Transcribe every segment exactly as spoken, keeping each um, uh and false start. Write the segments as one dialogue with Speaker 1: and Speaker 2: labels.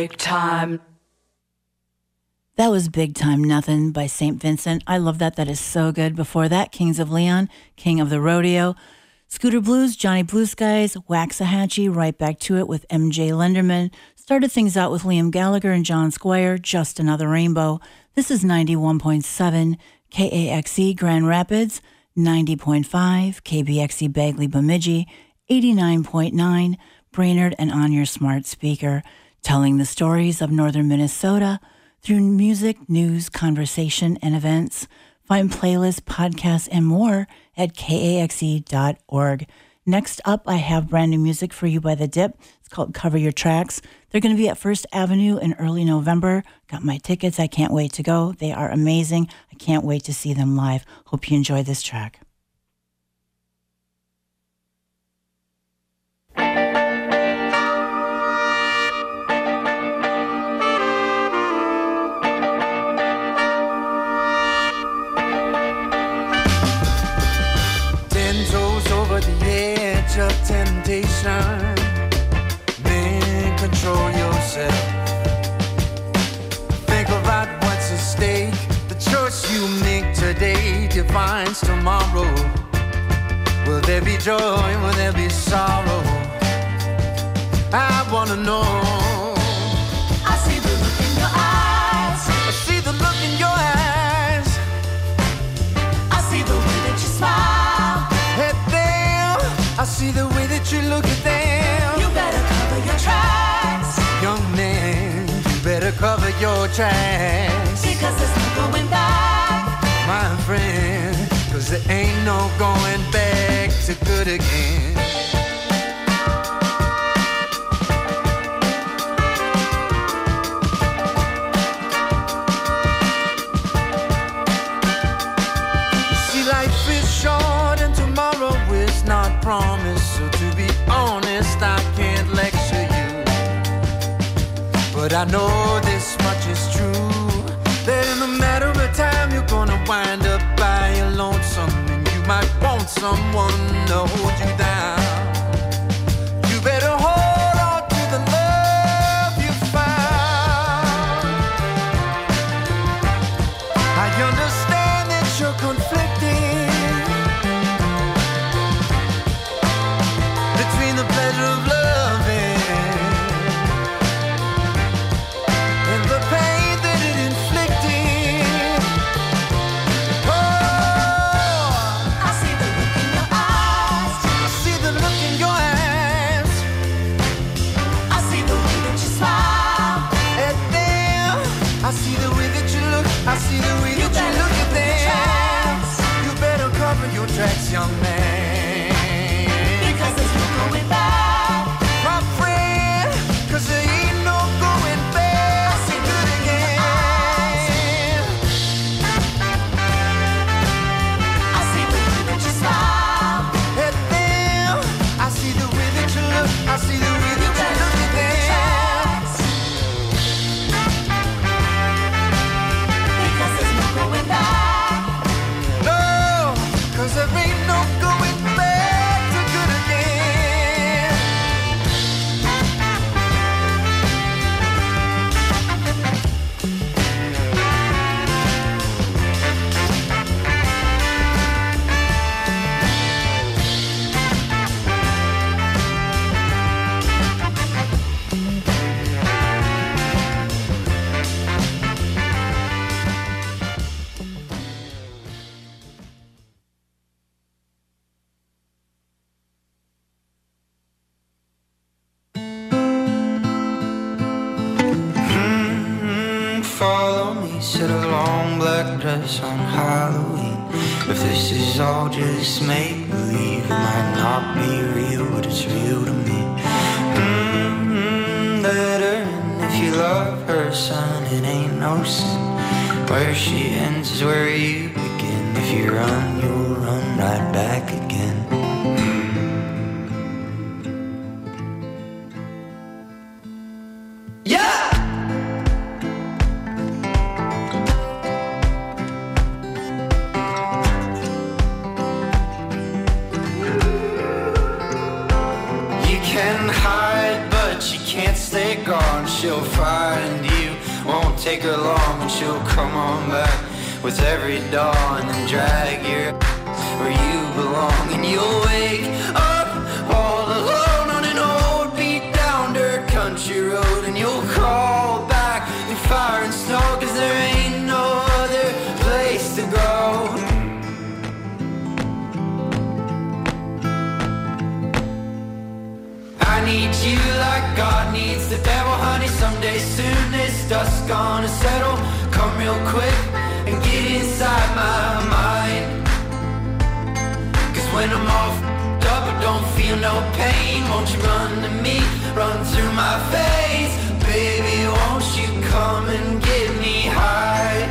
Speaker 1: Big Time.
Speaker 2: That was Big Time Nothing by Saint Vincent. I love that. That is so good. Before that, Kings of Leon, King of the Rodeo. Scooter Blues, Johnny Blue Skies, Waxahachie, right back to it with M J Lenderman. Started things out with Liam Gallagher and John Squire, Just Another Rainbow. This is ninety-one point seven K A X E Grand Rapids, ninety point five K B X E Bagley Bemidji, eighty-nine point nine Brainerd, and on your smart speaker, telling the stories of northern Minnesota through music, news, conversation, and events. Find playlists, podcasts, and more at K A X E dot org. Next up, I have brand new music for you by The Dip. It's called Cover Your Tracks. They're going to be at First Avenue in early November. Got my tickets. I can't wait to go. They are amazing. I can't wait to see them live. Hope you enjoy this track.
Speaker 3: Of temptation, then control yourself. Think about what's at stake. The choice you make today defines tomorrow. Will there be joy? Will there be sorrow? I wanna know.
Speaker 4: I see the look in your eyes.
Speaker 3: I see the look in your eyes.
Speaker 4: I see the way that you smile.
Speaker 3: Hey, I see the way that you look at them.
Speaker 4: You better cover your tracks.
Speaker 3: Young man, you better cover your tracks.
Speaker 4: Because there's no going back,
Speaker 3: my friend. Cause there ain't no going back to good again. See, life is short and tomorrow is not promise, so to be honest, I can't lecture you. But I know this much is true, that in a matter of time you're gonna wind up by your lonesome, and you might want someone to hold you down. You better hold on to the love you found. I understand that you're conflicted between the pleasure of loving and the pain that it inflicted. Oh,
Speaker 4: I see the look in your eyes.
Speaker 3: I see the look in your eyes.
Speaker 4: I see the way that you smile.
Speaker 3: At them, I see the way that you look. I see the way
Speaker 4: You
Speaker 3: that you
Speaker 4: better
Speaker 3: look at
Speaker 4: cover your
Speaker 3: them.
Speaker 4: tracks.
Speaker 3: You better cover your tracks, young man.
Speaker 4: Because there's no going back.
Speaker 3: My friend, cause there ain't no going back
Speaker 4: I see
Speaker 3: to good
Speaker 4: the look in your eyes.
Speaker 3: again.
Speaker 4: I see the way that you smile.
Speaker 3: At them, I see the way that you look. I see the way
Speaker 4: You
Speaker 3: that you
Speaker 4: better
Speaker 3: look at
Speaker 4: cover your
Speaker 3: them.
Speaker 4: tracks. Because there's no going back.
Speaker 3: No, cause there ain't no going back to good again.
Speaker 5: Follow me, said a long black dress on Halloween. If this is all just make-believe, it might not be real, but it's real to me. Mm-hmm, let her in. If you love her, son, it ain't no sin. Where she ends is where you begin. If you run, you'll run right back again. Yeah! You can hide, but you can't stay. they're gone, she'll find you. Won't take her long and she'll come on back with every dawn and drag you where you belong. And you'll wake up all alone on an old beat down dirt country road, and you'll crawl back through fire and snow, cause there ain't no other place to go. I need you like God needs the devil, honey. Someday soon this dust gonna settle. Come real quick and get inside my mind. Cause when I'm all f***ed up I don't feel no pain. Won't you run to me, run through my veins? Baby, won't you come and get me high?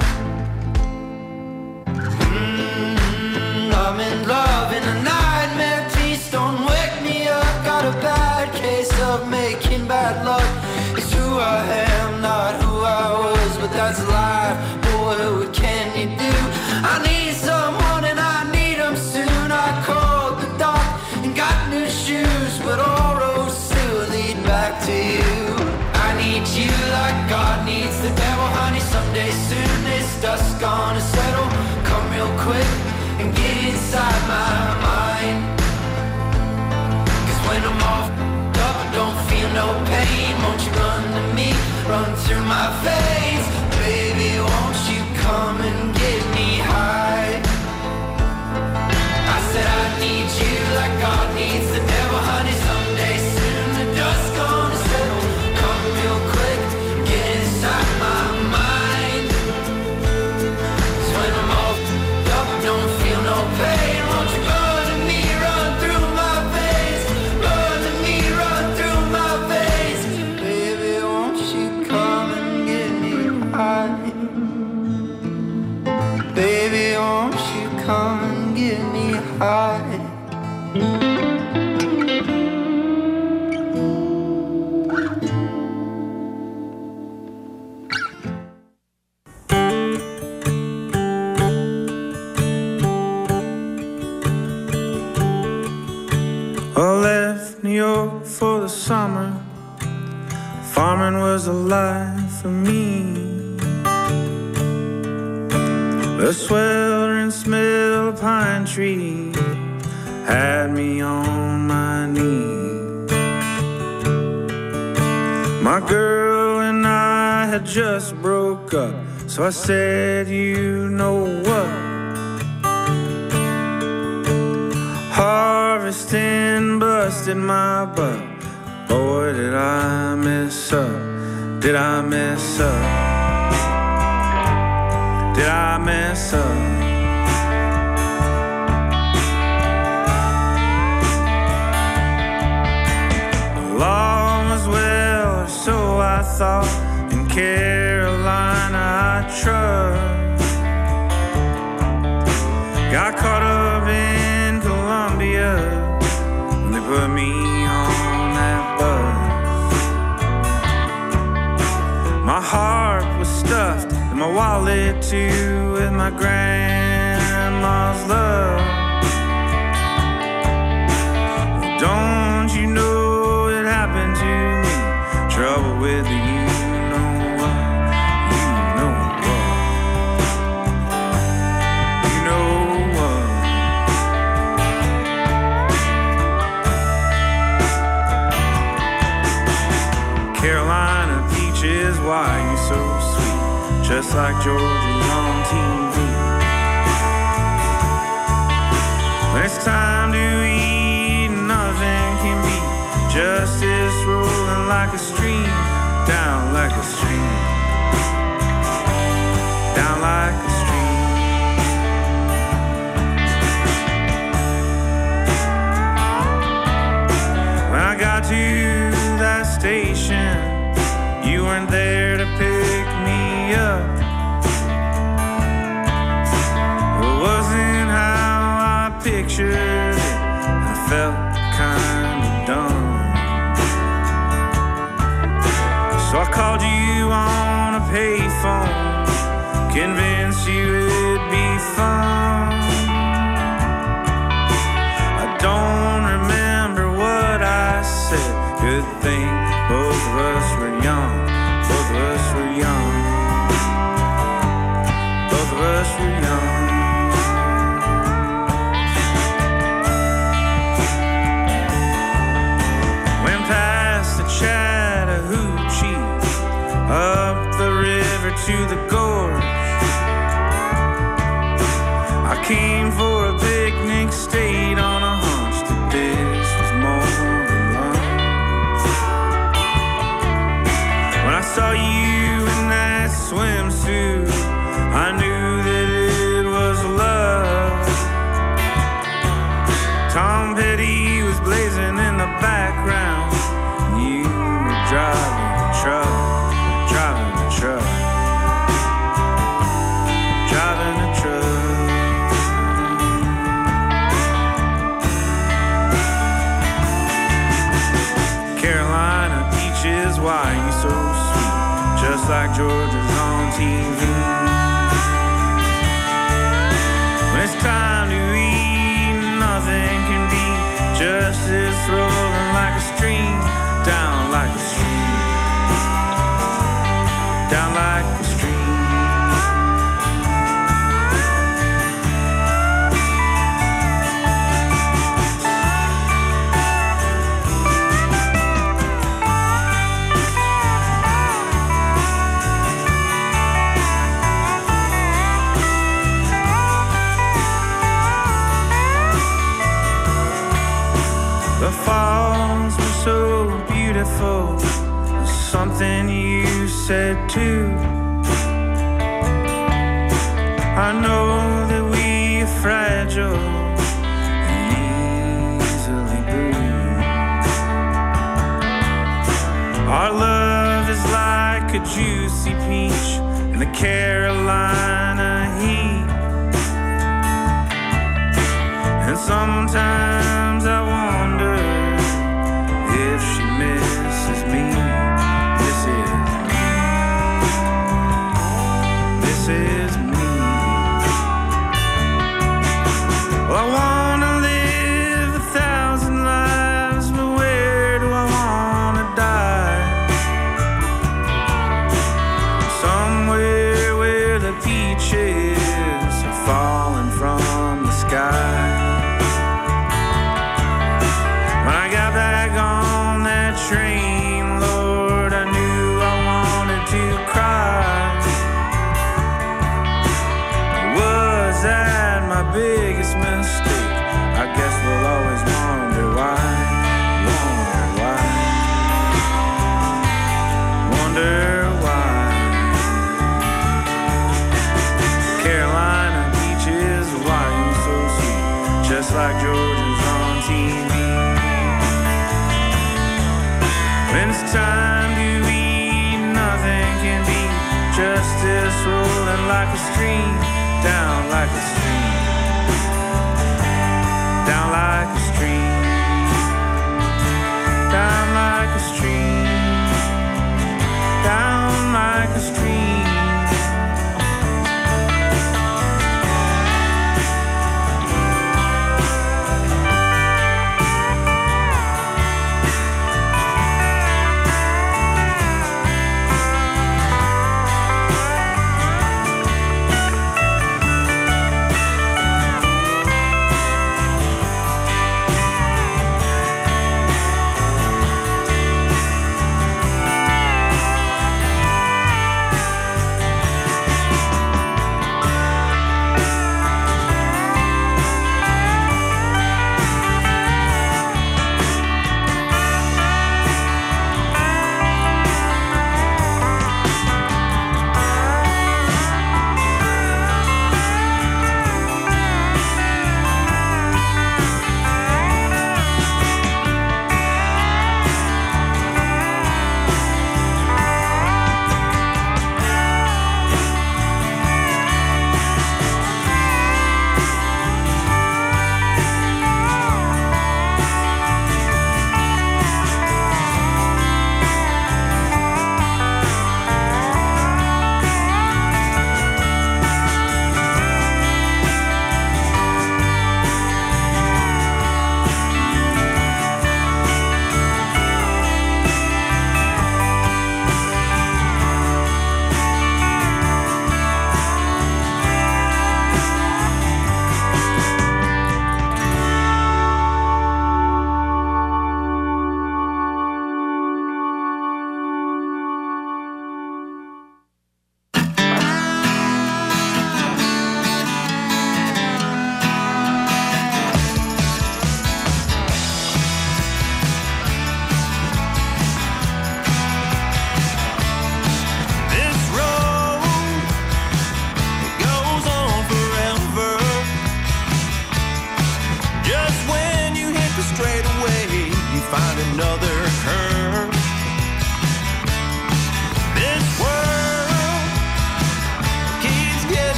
Speaker 5: Mm-hmm, I'm in love in a nightmare. Please don't wake me up. Got a bad case of making bad luck. It's who I am, not who I was, but that's life. Boy, what can you do? I need someone and I need them soon. I called the doc and got new shoes, but all roads still lead back to you. I need you like God needs the devil, honey. Someday soon this dust gonna settle. Come real quick and get inside my mind. When I'm all f***ed up, I don't feel no pain. Won't you run to me, run through my veins? Baby, won't you come and get me high? I said I need you like God needs the devil, honey. Someday soon the dust gonna settle. Come real quick, get inside my mind. 'Cause when I'm all f***ed up, I don't feel no pain. Won't you run to me, run through my veins? Run to me, run through my veins. Baby, won't you come and get me high? Baby, won't you come and get me high?
Speaker 1: I left New York for the summer. Farming was a life for me. The sweltering smell of pine trees had me on my knees. My girl and I had just broke up, so I said, you know what? Harvesting busted my butt. Boy, did I mess up. Did I mess up? Did I mess up? All was well, or so I thought. In Carolina I trust. Got caught up in Columbia when they put me on that bus. My heart was stuffed and my wallet too, with my grandma's love. Well, don't you know it happened to me? Trouble with the you know what, you know what, you know what. Carolina peaches, why you so sweet? Just like Georgia's on T V. When it's time to eat, nothing can beat justice rolling like a stream, down like a stream, down like a stream. When I got to that station, you weren't there to pick me up. It wasn't how I pictured it. I felt kinda dumb. So I called you on a payphone, convinced you it'd be fun. I don't remember what I said. Good thing both of us to the gorge. I came for a picnic, stayed on a hunch that this was more than lunch. When I saw you in that swimsuit, I knew that it was love. Tom Petty was blazing in the background, and you were driving the truck, driving the truck, driving the truck. Carolina beaches, why are you so sweet? Just like Georgia's on T V. When it's time to eat, nothing can be justice rolling like a stream, down like a stream, down like a stream. The falls were so beautiful, something you said too. I know that we are fragile and easily bruised. Our love is like a juicy peach in the Carolina heat. And sometimes I wonder if she misses me. This is me. This is me. Well, I wanna live a thousand lives, but where do I wanna die? Somewhere where the peaches are falling from the sky. Train, Lord, I knew I wanted to cry. Was that my biggest mistake? I guess we'll always wonder why. Wonder why. Wonder why. Carolina beaches, why you so sweet? Just like Georgia's on T V. When it's time to eat, nothing can be justice rolling like a stream, down like a stream, down like a stream, down like a stream, down like a stream.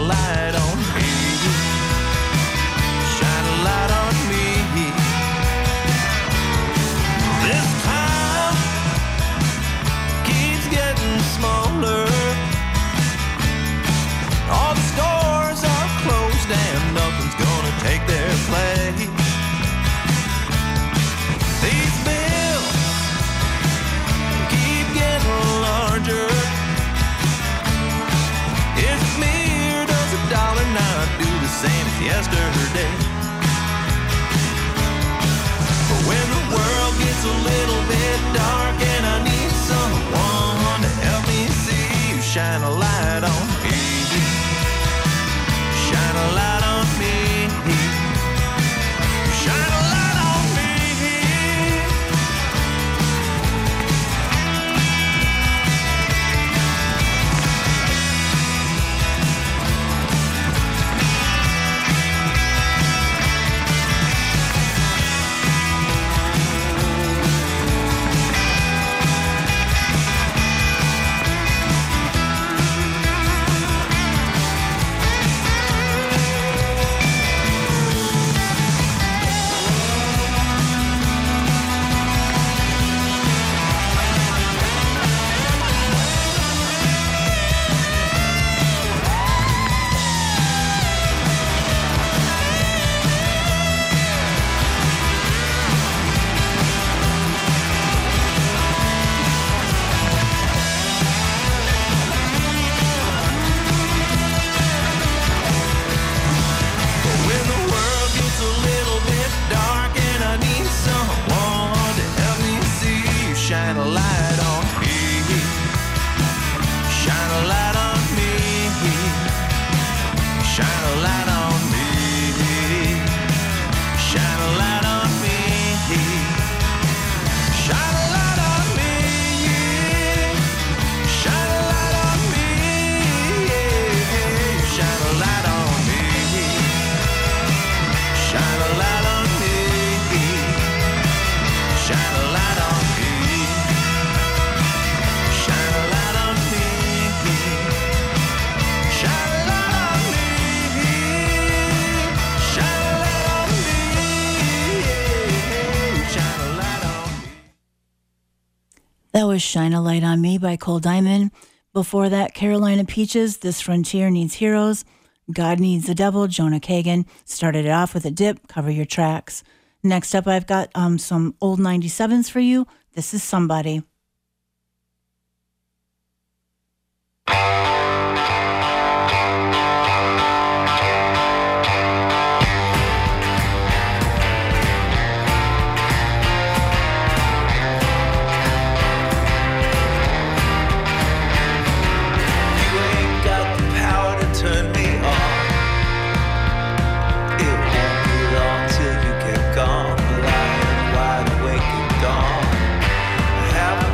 Speaker 1: a light on me. Shine a light on me. This time keeps getting smaller. All the stores are closed and nothing's gonna take their place. These bills keep getting larger. Is it me or does a dollar not do the same as yesterday? But when the world gets a little bit dark and I need someone to help me see, you shine a light on me. Shine a light on me. Shine a light on me. Shine a light on me. Shine a light on me. Shine a light on me. Shine a light on me. Shine a light on me. Shine a light on me. Shine a light on me. Shine a light on me. Shine a light on me. Shine a light on me. Shine a light on me. Shine a light on me. Shine a light on me.
Speaker 2: That was Shine a Light on Me by Cole Diamond. Before that, Carolina Peaches, This Frontier Needs Heroes. God Needs the Devil, Jonah Kagan. Started it off with a dip, Cover Your Tracks. Next up, I've got um, some old ninety-sevens for you. This is Somebody.
Speaker 1: You ain't got the power to turn me on. It won't be long till you get gone. Lying wide awake at dawn. I have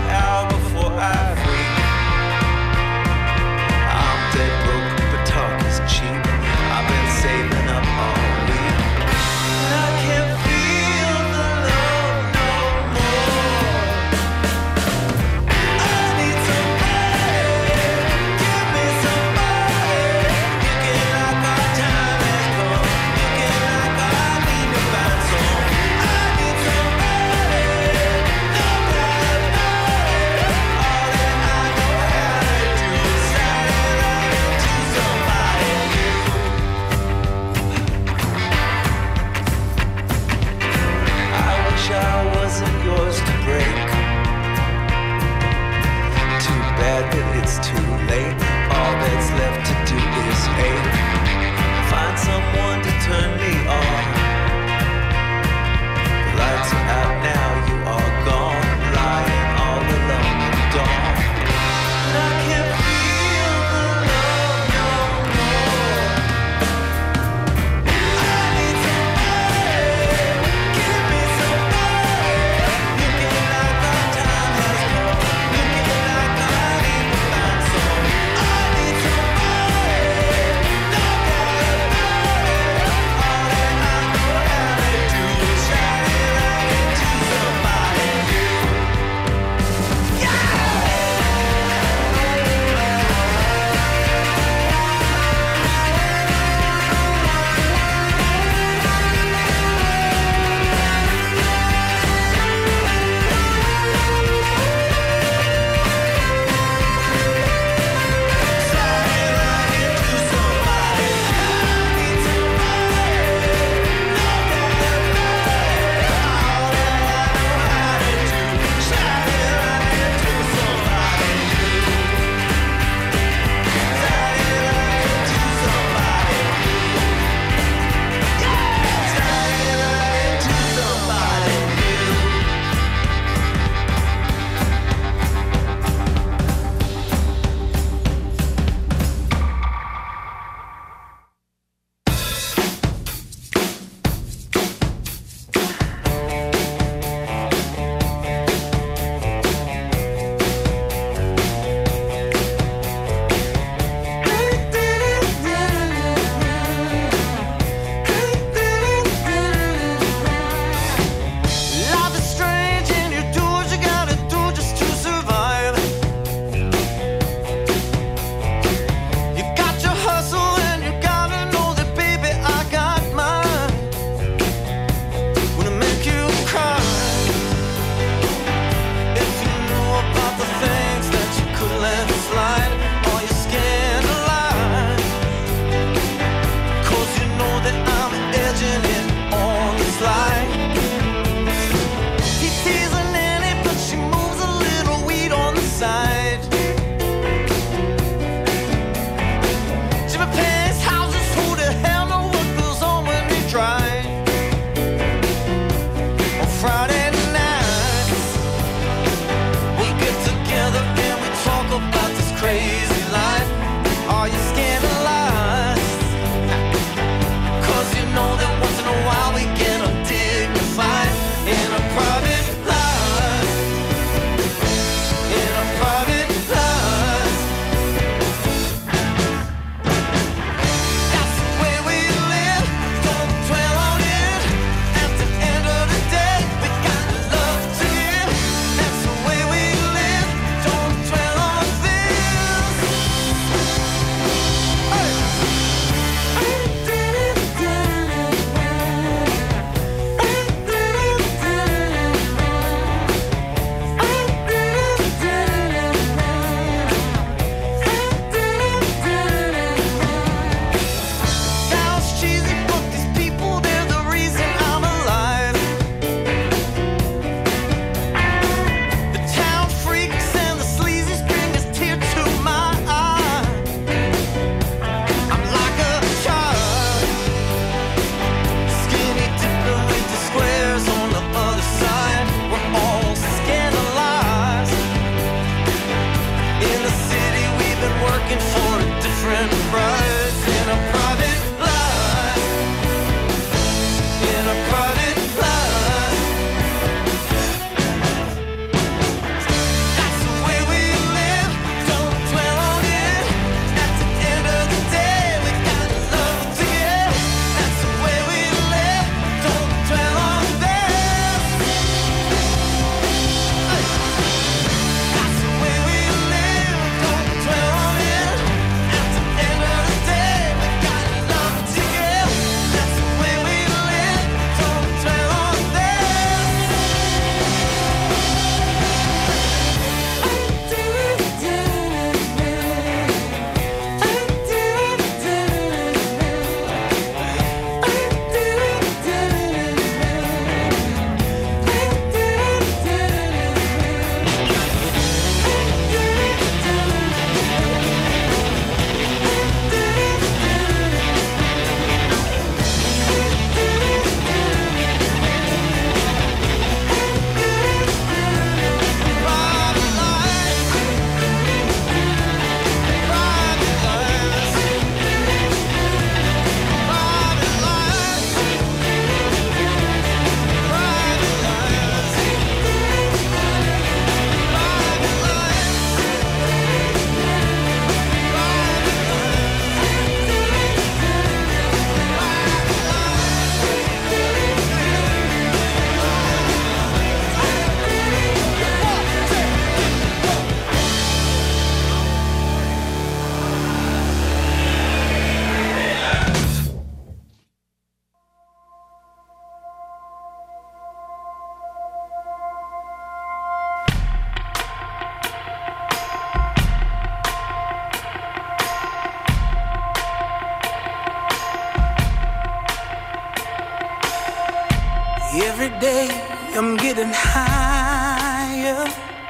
Speaker 3: Every day I'm getting higher,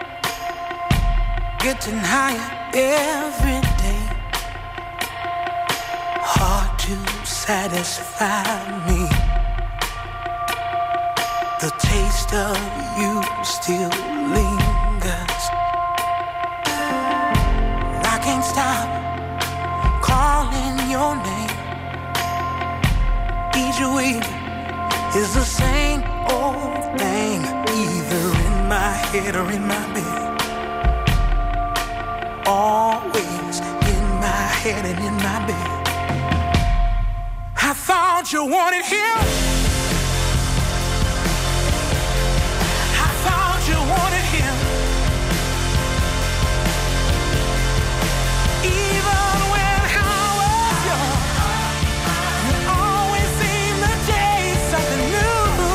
Speaker 3: getting higher every day. Hard to satisfy me. The taste of you still lingers. I can't stop calling your name. Each week is the same old thing, either in my head or in my bed. Always in my head and in my bed. I thought you wanted him. I thought you wanted him. Even when I was young, you always seemed to chase something new.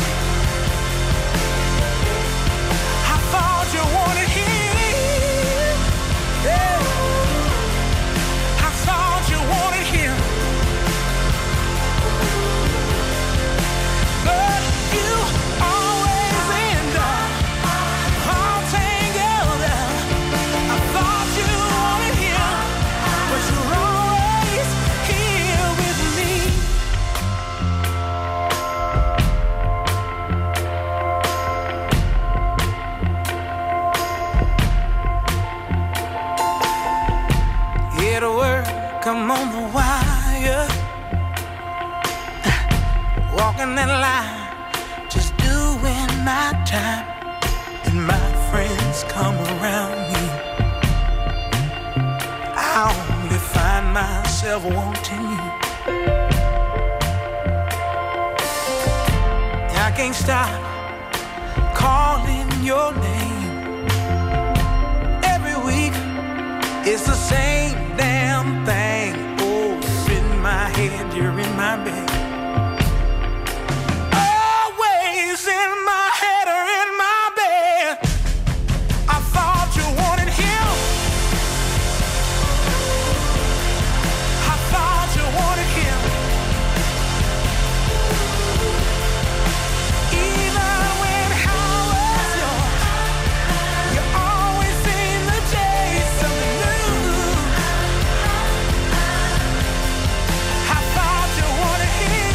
Speaker 3: I thought you wanted him. Yeah. I thought you wanted him. But you always end up all tangled up. I thought you wanted him, but you're always here with me. Hear the word come on the wire. Walking that line, just doing my time. And my friends come around me. I only find myself wanting you. I can't stop calling your name. Every week it's the same damn thing. Oh, you're in my head, you're in my bed. Always in my head or in my bed. I thought you wanted him. I thought you wanted him. Even when I was young, you always seemed to chase something new. I thought you wanted him.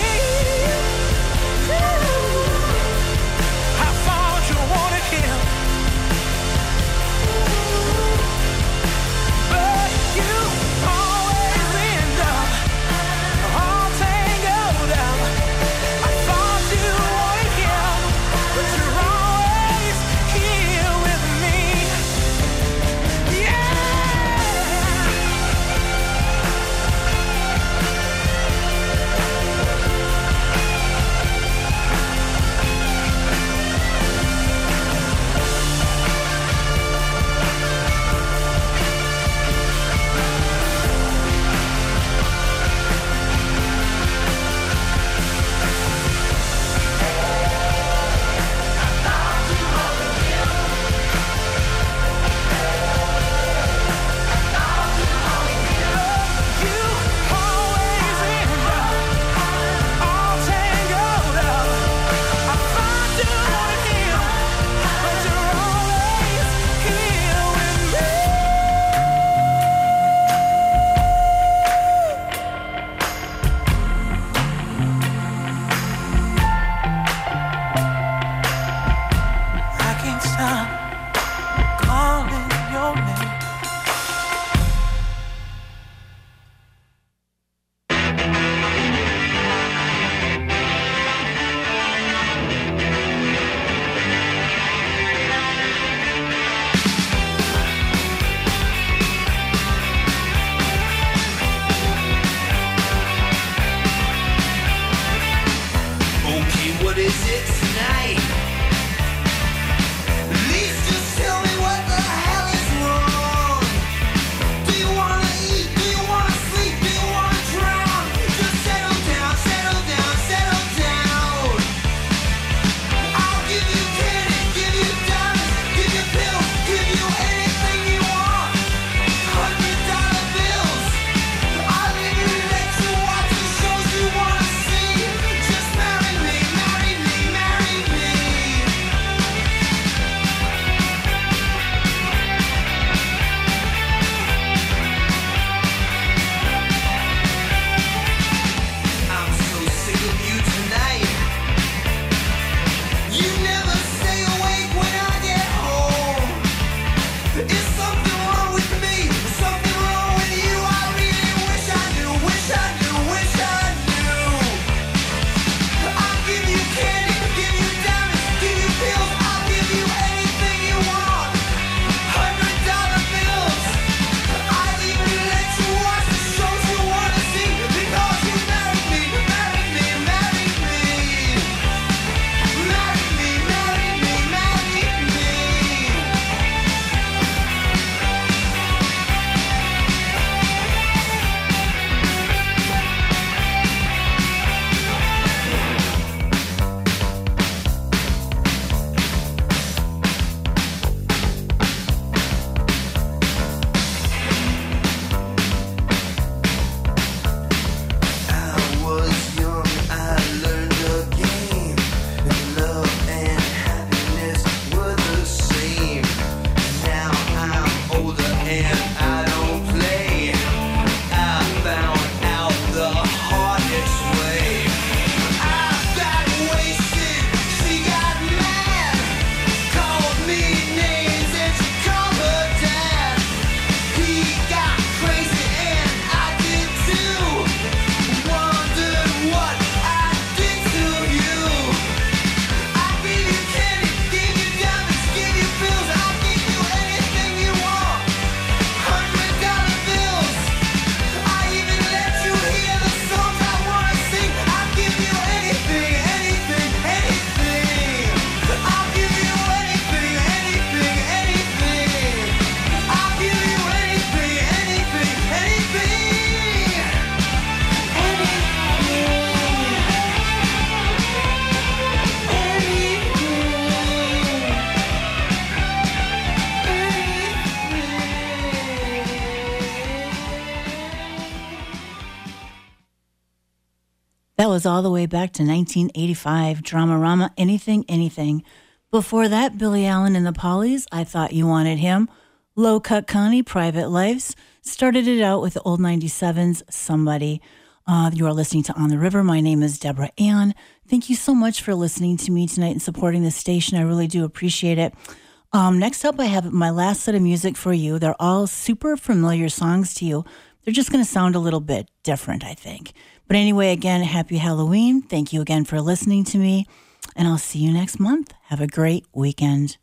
Speaker 2: That was all the way back to nineteen eighty-five, Dramarama, Anything, Anything. Before that, Billy Allen and the Pollies, I Thought You Wanted Him. Low Cut Connie, Private Lives, started it out with the old ninety-sevens, Somebody. Uh, you are listening to On the River. My name is Deborah Ann. Thank you so much for listening to me tonight and supporting the station. I really do appreciate it. Um, next up, I have my last set of music for you. They're all super familiar songs to you. They're just going to sound a little bit different, I think. But anyway, again, happy Halloween. Thank you again for listening to me. And I'll see you next month. Have a great weekend.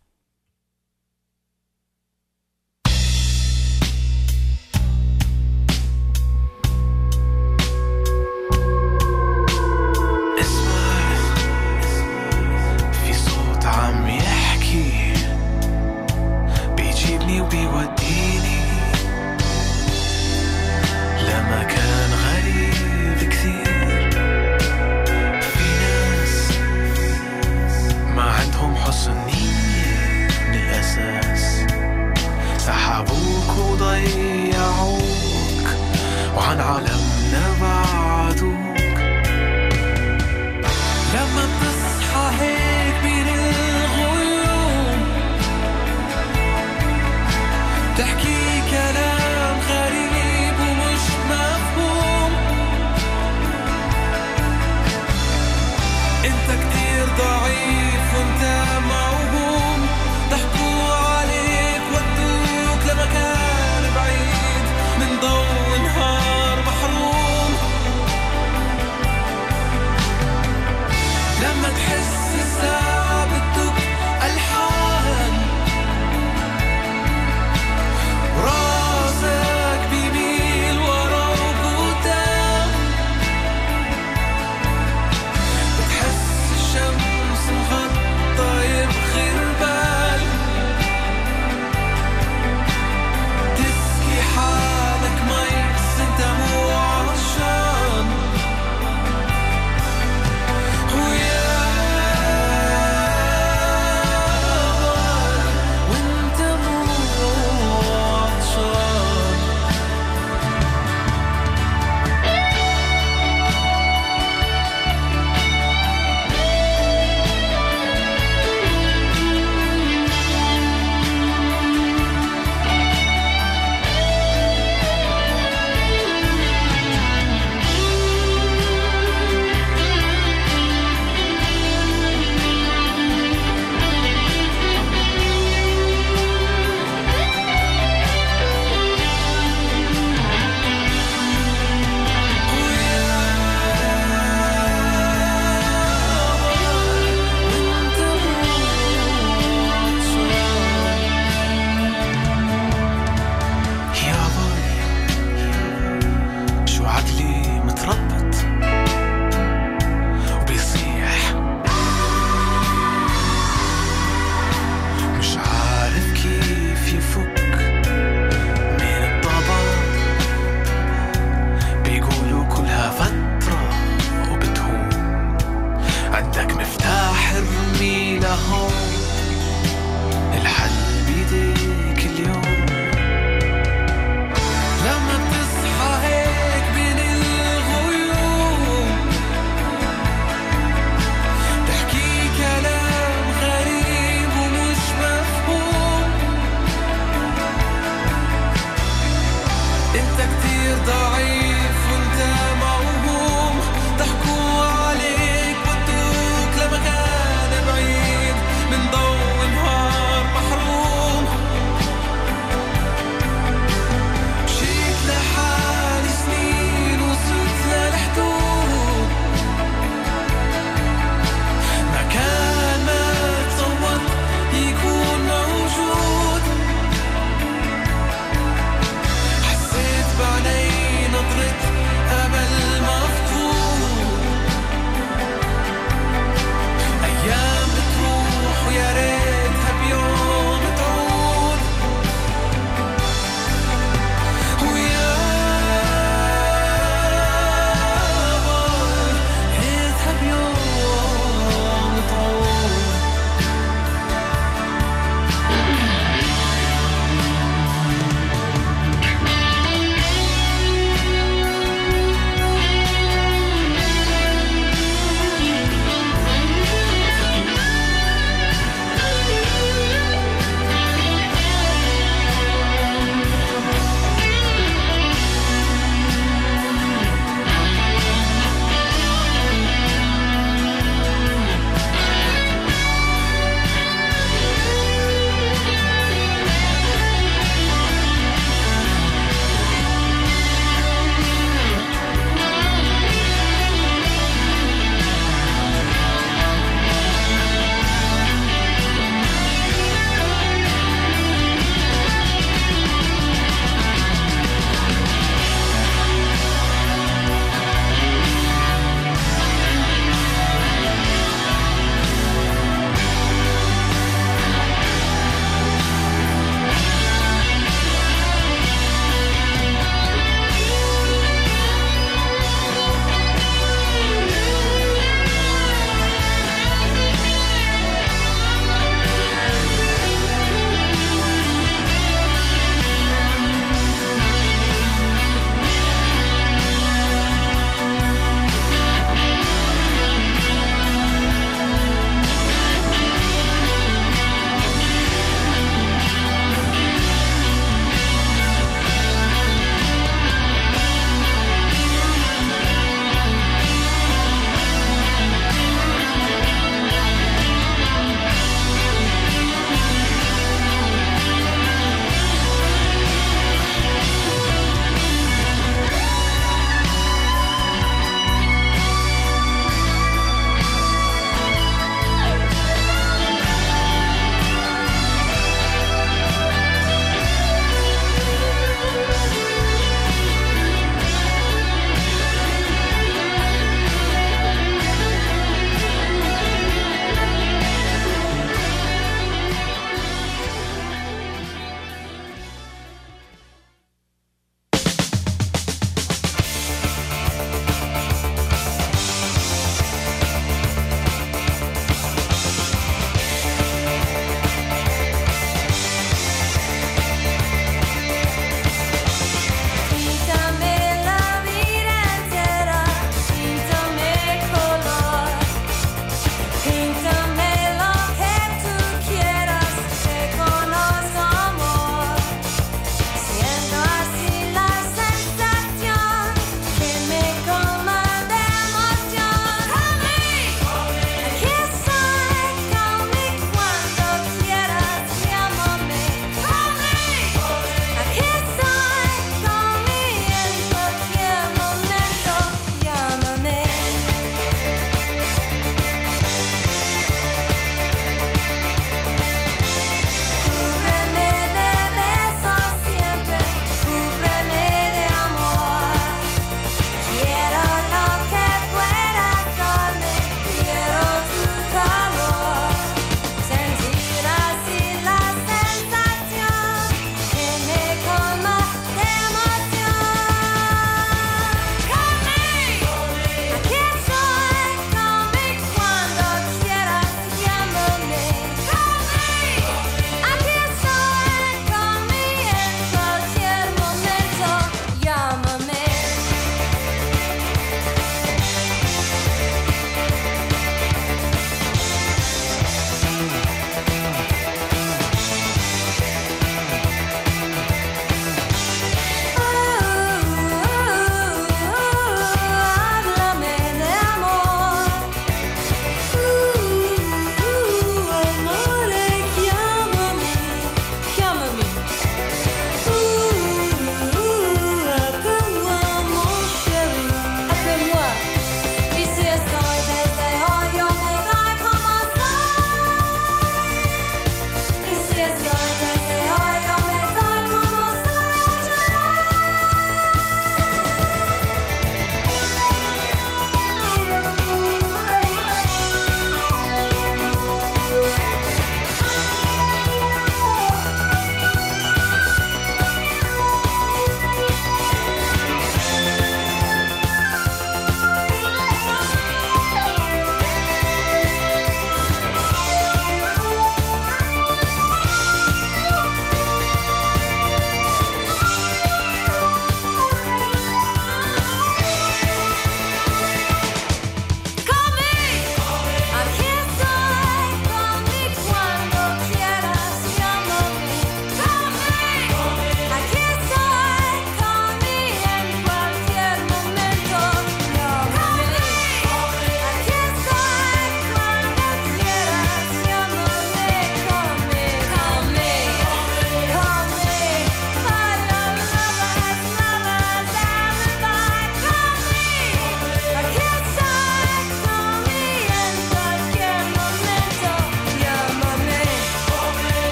Speaker 5: وبيوديني لمكان غريب كثير. في ناس ما عندهم حسن نية من الأساس، سحبوك وضيعوك وعن عالمنا بعدوك. لما بتصحى هيك بين الغيوم تحكي كلام غريب ومش مفهوم، انت كتير ضعيف وانت موهوم. ضحكوا عليك ودوك لمكان بعيد من ضوء نهار محروم. لما تحس الساعة بتدق ألحان راسك بيميل ورا وقدام، بتحس الشمس مغطى يبخي البال، تسقي حالك مي انت مو عطشان. ويا وانت مو عطشان. من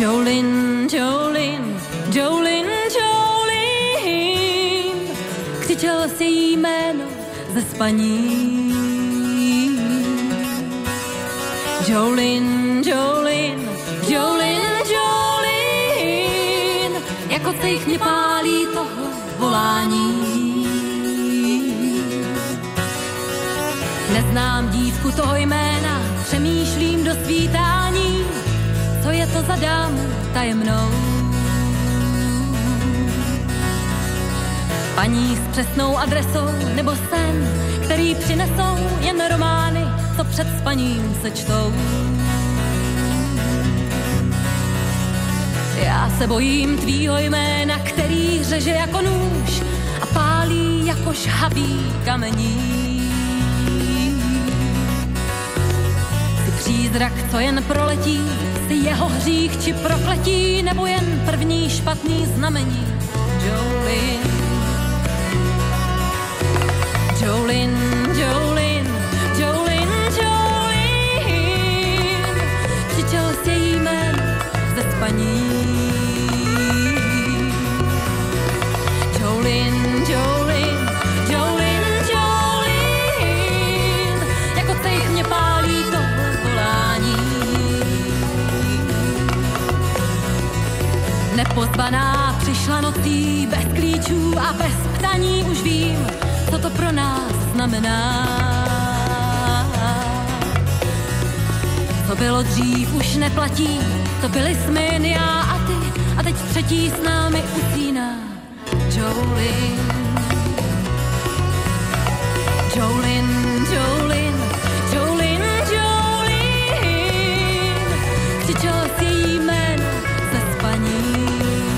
Speaker 6: Jolin, Jolin, Jolin, Jolin, křičel si jí jméno ze spaní. Jolin, Jolin, Jolin, Jolin, jako cejch mě pálí toho volání. Neznám dívku toho jména, přemýšlím do svítání, co je to za dámu tajemnou. Paní s přesnou adresou nebo sen, který přinesou jen romány, co před spaním se čtou. Já se bojím tvýho jména, který řeže jako nůž a pálí jako žhavý kamení. Jsi přízrak, co jen proletí, jsi jeho hřích či prokletí, nebo jen první špatný znamení. Jolin, Jolin, Jolin, Jolin, Jolin, křičel si jí jméno ze spaní. Jolin, Jolin, Jolin, Jolin, jako cejch mě pálí to volání. Nepozvaná přišla nocí, bez klíčů a bez ptaní, už vím, co to pro nás znamená. Co bylo dřív, už neplatí, to byli jsme jen já a ty, a teď třetí s námi usíná. Jolin, Jolin, Jolin, Jolin, Jolin, křičel si jí jméno ze spaní.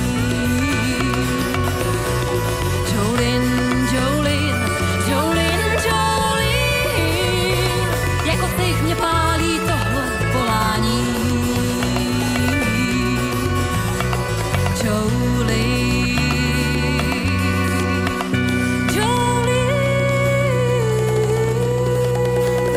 Speaker 6: Jolin, Jolin, Jolin, Jolin, jako cejch mě pálí tohle volání. Jolin, Jolin,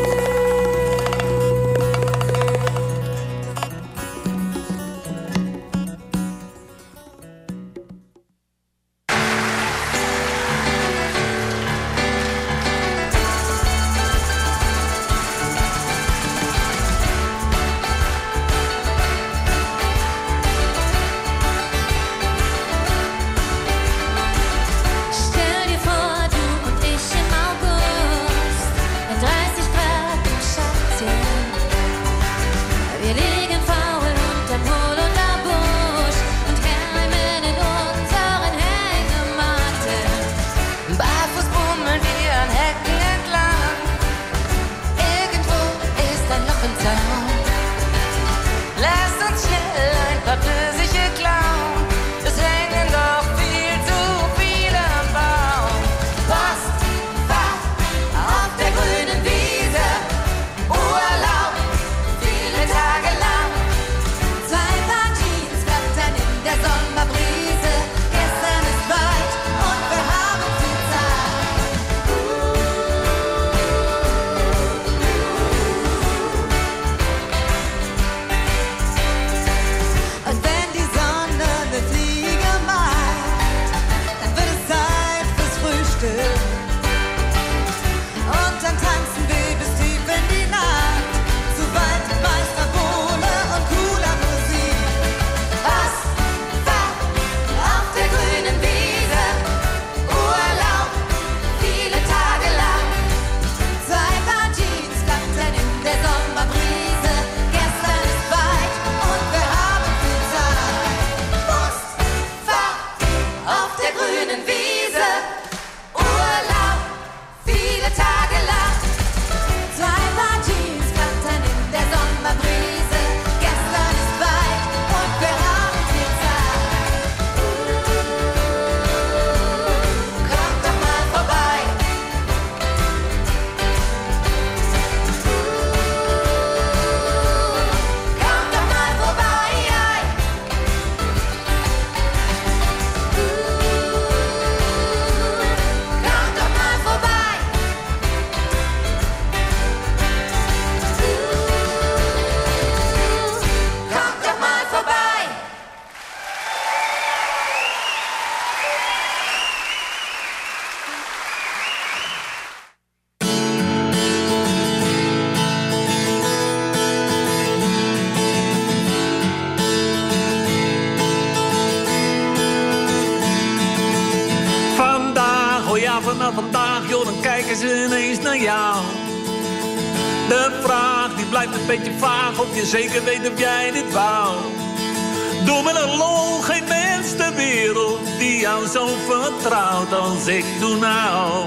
Speaker 7: naar jou. De vraag die blijft een beetje vaag, of je zeker weet of jij dit wou. Doe met een lol, geen mens ter wereld die jou zo vertrouwt als ik doe nou.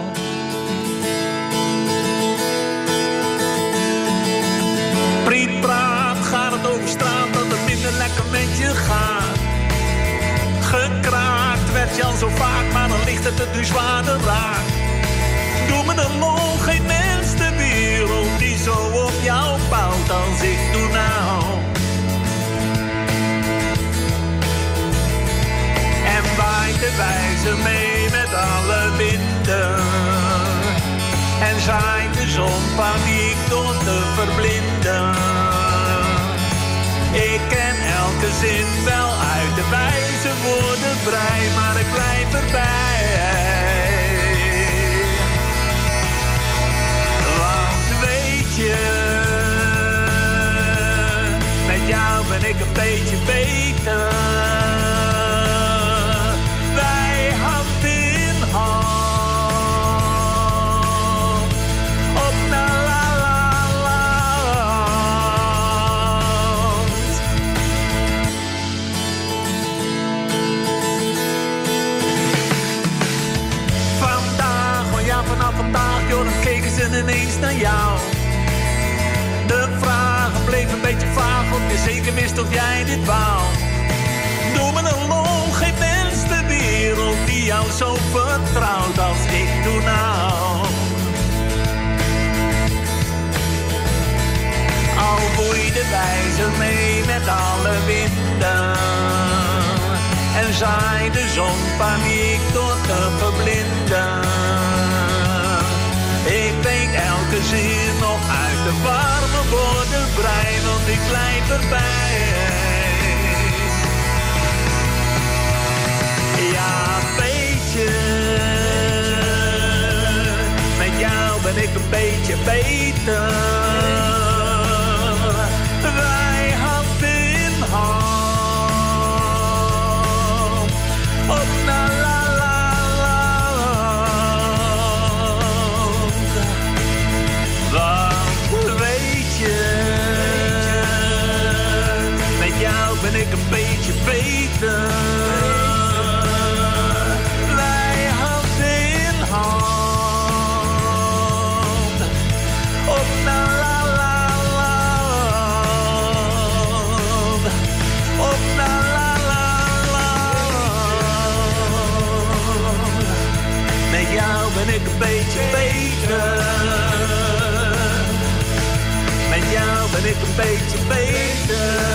Speaker 7: Priet praat, gaat het over straat, dat het minder lekker met je gaat. Gekraakt werd je al zo vaak, maar dan ligt het het nu zwaarder raak. Doe me de lol, geen mens ter wereld die zo op jou bouwt als ik doe nou. En waait de wijze mee met alle winden. En zaait de zon paniek door te verblinden. Ik ken elke zin wel uit de wijze woorden vrij, maar ik blijf erbij. Want weet je, met jou ben ik een beetje beter. Wij hand in hand. Joh, dan keken ze ineens naar jou. De vragen bleven een beetje vaag, of je zeker wist of jij dit wou. Doe me een lol, geen mens ter wereld die jou zo vertrouwt als ik doe nou. Al boei de wijzer mee met alle winden. En zaai de zon paniek door te verblinden. Ik weet elke zin nog uit de warme woorden vrij, want ik blijf erbij. Ja, weet je, met jou ben ik een beetje beter. Wij hand in hand, op naar la. Ben ik een beetje beter. Wij hand in hand. Op naar la la la. Op naar la la la. Met jou ben ik een beetje beter. Met jou ben ik een beetje beter.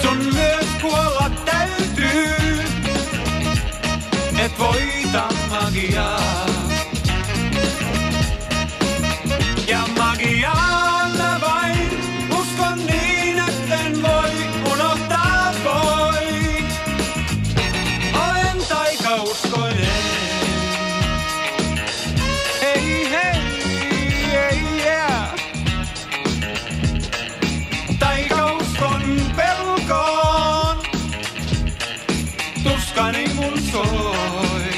Speaker 3: Voitan
Speaker 1: magiaa. Ja magiaan mä vain uskon niin, etten voi unohtaa voi. Olen taikauskoinen. Hei hei, hei yeah. Taikauskon pelkoon, tuskani mun soi.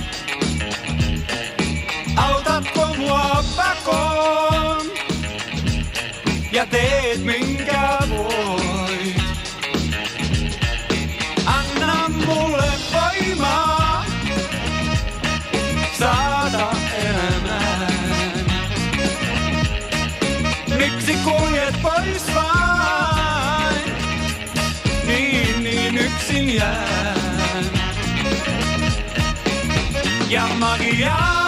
Speaker 1: Autatko mua pakoon ja teet minkä voit. Anna mulle voimaa saada elämään. Miksi kuljet pois vain? Niin, niin yksin jään. Ja magiaa.